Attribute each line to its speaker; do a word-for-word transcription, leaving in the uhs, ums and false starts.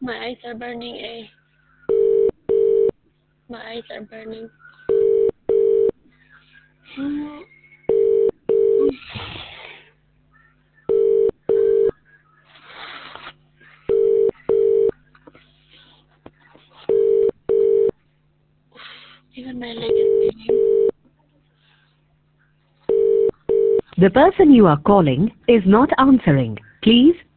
Speaker 1: My eyes are burning, eh. My eyes are burning. Hmm. Even my leg is burning.
Speaker 2: The person you are calling is not answering. Please